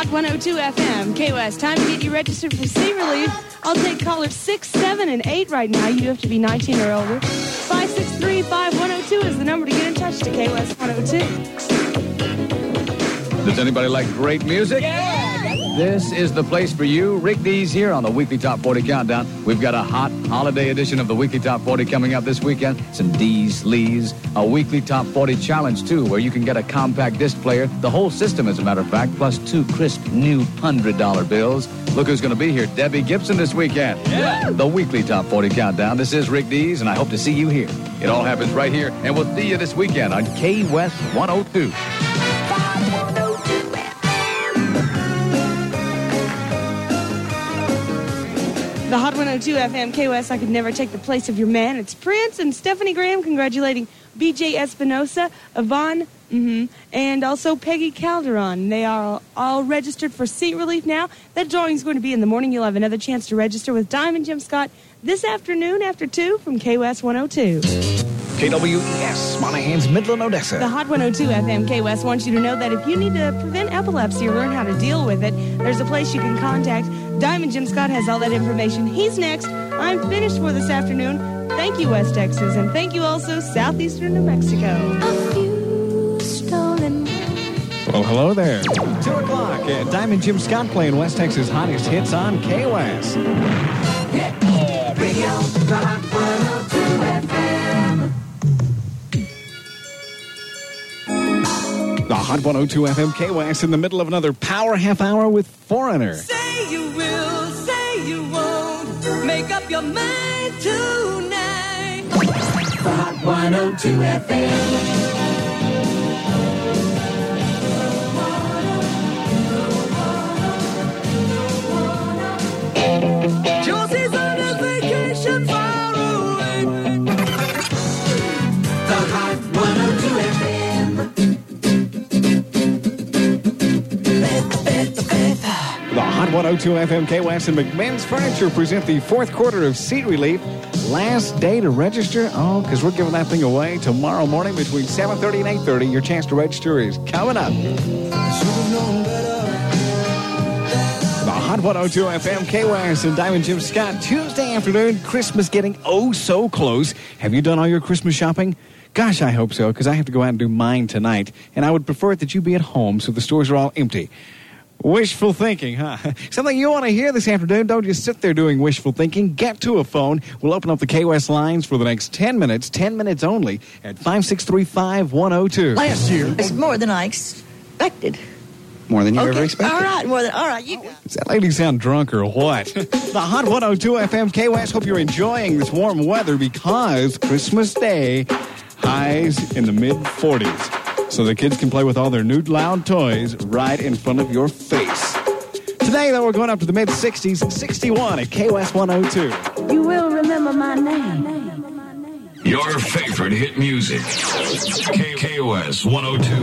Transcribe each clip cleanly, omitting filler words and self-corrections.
Hot 102 FM, KOS. Time to get you registered for C Relief. I'll take callers 6, 7, and 8 right now. You have to be 19 or older. 563-5102 is the number to get in touch to KOS 102. Does anybody like great music? Yeah! This is the place for you. Rick Dees here on the Weekly Top 40 Countdown. We've got a hot holiday edition of the Weekly Top 40 coming up this weekend. Some Dees, Lees, a Weekly Top 40 challenge, too, where you can get a compact disc player, the whole system, as a matter of fact, plus 2 crisp new $100 bills. Look who's going to be here, Debbie Gibson this weekend. Yeah. The Weekly Top 40 Countdown. This is Rick Dees, and I hope to see you here. It all happens right here, and we'll see you this weekend on KWest 102. The Hot 102 FM, KOS, I Could Never Take the Place of Your Man. It's Prince and Stephanie Graham congratulating BJ Espinosa, Yvonne, and also Peggy Calderon. They are all registered for Seat Relief now. That drawing is going to be in the morning. You'll have another chance to register with Diamond Jim Scott this afternoon after 2 from KOS 102. KWES, Monahans, Midland, Odessa. The Hot 102 FM KOS wants you to know that if you need to prevent epilepsy or learn how to deal with it, there's a place you can contact. Diamond Jim Scott has all that information. He's next. I'm finished for this afternoon. Thank you, West Texas, and thank you also, Southeastern New Mexico. A few stolen. Well, hello there. 2 o'clock. Diamond Jim Scott playing West Texas' hottest hits on KOS. Radio, the Hot 102 FM. The Hot 102 FM KOS in the middle of another power half hour with Foreigner. Say you will, say you won't. Make up your mind tonight. The Hot 102 FM. Josie's on his vacation far away. The Hot 102 FM. The Hot 102 FM KOS and McMahon's Furniture present the fourth quarter of Seat Relief. Last day to register? Oh, because we're giving that thing away tomorrow morning between 7:30 and 8:30. Your chance to register is coming up. The Hot 102 FM KOS and Diamond Jim Scott. Tuesday afternoon, Christmas getting oh so close. Have you done all your Christmas shopping? Gosh, I hope so, because I have to go out and do mine tonight, and I would prefer that you be at home so the stores are all empty. Wishful thinking, huh? Something you want to hear this afternoon. Don't just sit there doing wishful thinking. Get to a phone. We'll open up the KOS lines for the next 10 minutes only, at 563-5102. Last year. It's more than I expected. More than you ever expected? All right, you go. Does that lady sound drunk or what? The Hot 102 FM KOS. Hope you're enjoying this warm weather because Christmas Day, highs in the mid-40s. So the kids can play with all their new loud toys right in front of your face. Today, though, we're going up to the mid-60s, 61 at KOS 102. You will remember my name. Your favorite hit music. KOS 102.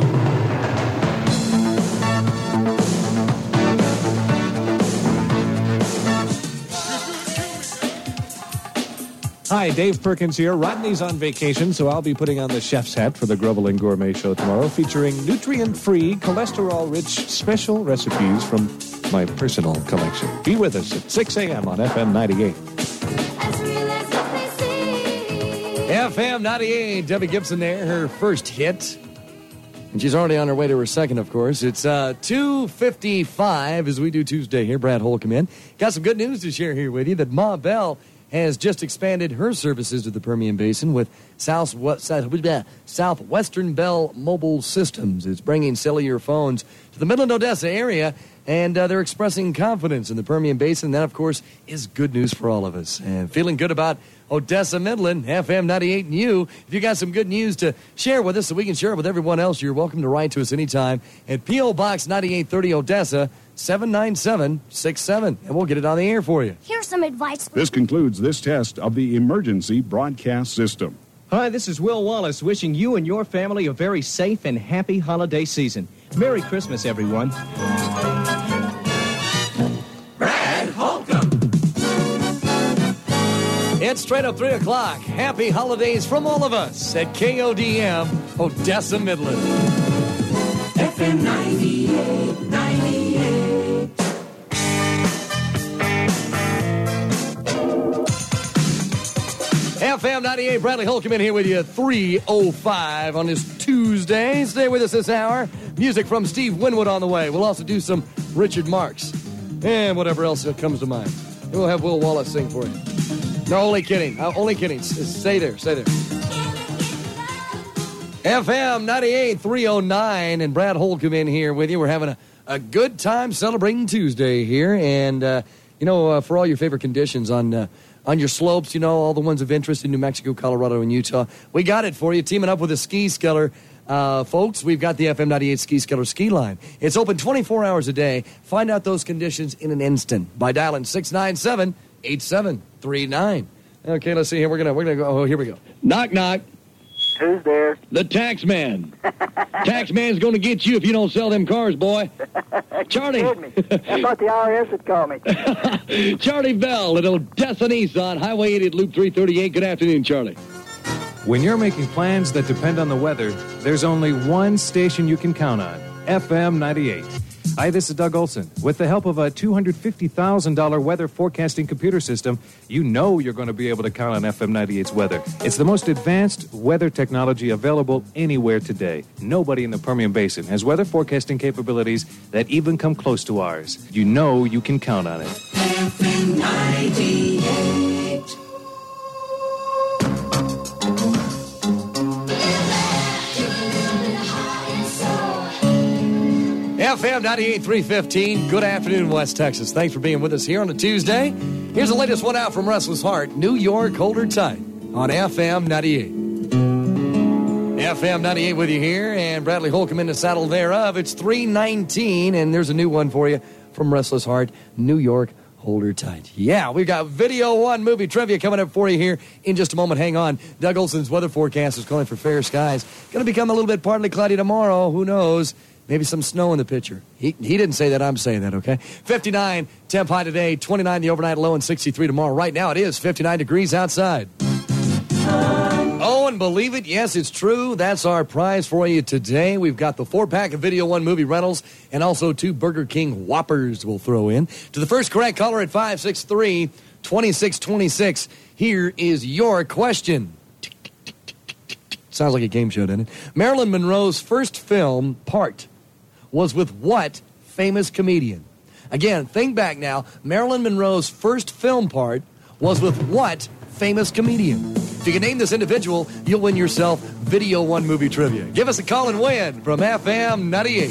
Hi, Dave Perkins here. Rodney's on vacation, so I'll be putting on the chef's hat for the Groveling Gourmet Show tomorrow, featuring nutrient-free, cholesterol-rich special recipes from my personal collection. Be with us at 6 a.m. on FM 98. FM 98, Debbie Gibson there, her first hit. And she's already on her way to her second, of course. It's 2:55 as we do Tuesday here. Brad Holcomb in. Got some good news to share here with you that Ma Bell has just expanded her services to the Permian Basin with Southwestern Bell Mobile Systems. It's bringing cellular phones to the Midland, Odessa area, and they're expressing confidence in the Permian Basin. That, of course, is good news for all of us. And feeling good about Odessa, Midland, FM 98, and you. If you got some good news to share with us so we can share it with everyone else, you're welcome to write to us anytime at P.O. Box 9830 Odessa, 79767, and we'll get it on the air for you. Here's some advice. This concludes this test of the emergency broadcast system. Hi, this is Will Wallace wishing you and your family a very safe and happy holiday season. Merry Christmas, everyone. Brad Holcomb. It's straight up 3 o'clock. Happy holidays from all of us at KODM, Odessa, Midland. FM 98. FM 98, Bradley Holcomb in here with you at 3:05 on this Tuesday. Stay with us this hour. Music from Steve Winwood on the way. We'll also do some Richard Marx and whatever else that comes to mind. And we'll have Will Wallace sing for you. No, only kidding. Only kidding. Stay there. Stay there. FM 98, 309, and Brad Holcomb in here with you. We're having a good time celebrating Tuesday here. And, for all your favorite conditions on your slopes, all the ones of interest in New Mexico, Colorado, and Utah, we got it for you. Teaming up with the Ski Skeller folks, we've got the FM 98 Ski Skeller ski line. It's open 24 hours a day. Find out those conditions in an instant by dialing 697-8739. Okay, let's see here. We're gonna go. Oh, here we go. Knock, knock. Who's there? The tax man. Tax man's going to get you if you don't sell them cars, boy. Charlie. I thought the IRS would call me. Charlie Bell at Odessa Nissan, Highway 80 at Loop 338. Good afternoon, Charlie. When you're making plans that depend on the weather, there's only one station you can count on, FM 98. Hi, this is Doug Olson. With the help of a $250,000 weather forecasting computer system, you know you're going to be able to count on FM 98's weather. It's the most advanced weather technology available anywhere today. Nobody in the Permian Basin has weather forecasting capabilities that even come close to ours. You know you can count on it. FM 98. FM 98, 315. Good afternoon, West Texas. Thanks for being with us here on a Tuesday. Here's the latest one out from Restless Heart, New York, Hold Her Tight, on FM 98. FM 98 with you here, and Bradley Holcomb in the saddle thereof. It's 3:19, and there's a new one for you from Restless Heart, New York, Hold Her Tight. Yeah, we've got Video One movie trivia coming up for you here in just a moment. Hang on. Doug Olson's weather forecast is calling for fair skies. Going to become a little bit partly cloudy tomorrow. Who knows? Maybe some snow in the picture. He didn't say that. I'm saying that, okay? 59 temp high today, 29 the overnight low, and 63 tomorrow. Right now it is 59 degrees outside. Oh, and believe it, yes, it's true. That's our prize for you today. We've got the 4-pack of Video One movie rentals and also 2 Burger King Whoppers we'll throw in. To the first correct caller at 563-2626, here is your question. Sounds like a game show, doesn't it? Marilyn Monroe's first film, Part, was with what famous comedian? Again, think back now. Marilyn Monroe's first film part was with what famous comedian? If you can name this individual, you'll win yourself Video One movie trivia. Give us a call and win from FM 98.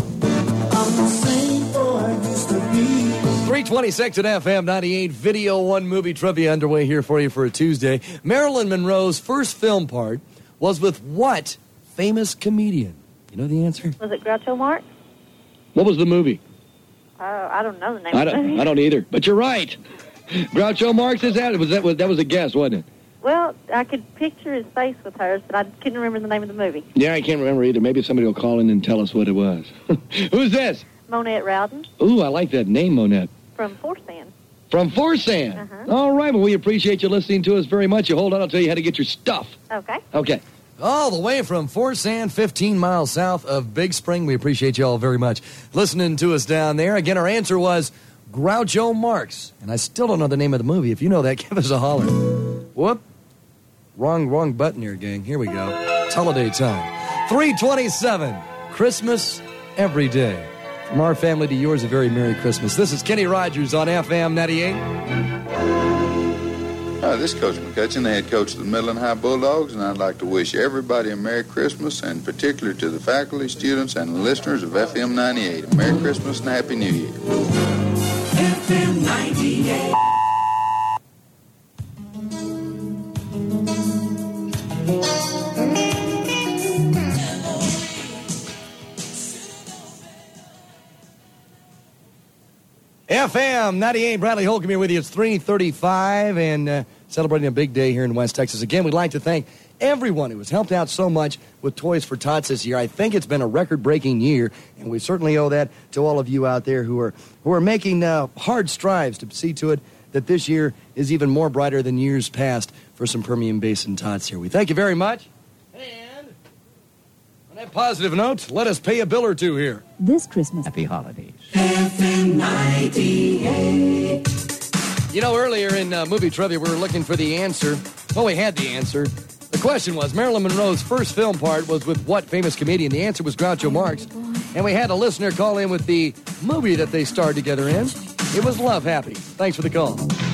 326 at FM 98. Video One movie trivia underway here for you for a Tuesday. Marilyn Monroe's first film part was with what famous comedian? You know the answer? Was it Groucho Marx? What was the movie? I don't know the name of the movie. I don't either. But you're right. Groucho Marx is that. That was a guess, wasn't it? Well, I could picture his face with hers, but I couldn't remember the name of the movie. Yeah, I can't remember either. Maybe somebody will call in and tell us what it was. Who's this? Monette Rowden. Ooh, I like that name, Monette. From Forsan. From Forsan. Uh-huh. All right, well, we appreciate you listening to us very much. You hold on, I'll tell you how to get your stuff. Okay. Okay. All the way from Forsan, 15 miles south of Big Spring. We appreciate you all very much listening to us down there. Again, our answer was Groucho Marx. And I still don't know the name of the movie. If you know that, give us a holler. Whoop. Wrong button here, gang. Here we go. It's holiday time. 3:27. Christmas every day. From our family to yours, a very Merry Christmas. This is Kenny Rogers on FM 98. Hi, this is Coach McCutcheon, the head coach of the Midland High Bulldogs, and I'd like to wish everybody a Merry Christmas, and particularly to the faculty, students, and listeners of FM 98. A Merry Christmas and Happy New Year. FM 98. FM 98, Bradley Holcomb here with you. It's 3:35 and celebrating a big day here in West Texas. Again, we'd like to thank everyone who has helped out so much with Toys for Tots this year. I think it's been a record-breaking year, and we certainly owe that to all of you out there who are making hard strives to see to it that this year is even more brighter than years past for some Permian Basin tots here. We thank you very much. And on that positive note, let us pay a bill or two here. This Christmas. Happy holidays. FM 98. You know, earlier in movie trivia, we were looking for the answer Well, we had the answer. The question was, Marilyn Monroe's first film part was with what famous comedian? The answer was Groucho Marx. And we had a listener call in with the movie that they starred together in. It was Love Happy. Thanks for the call.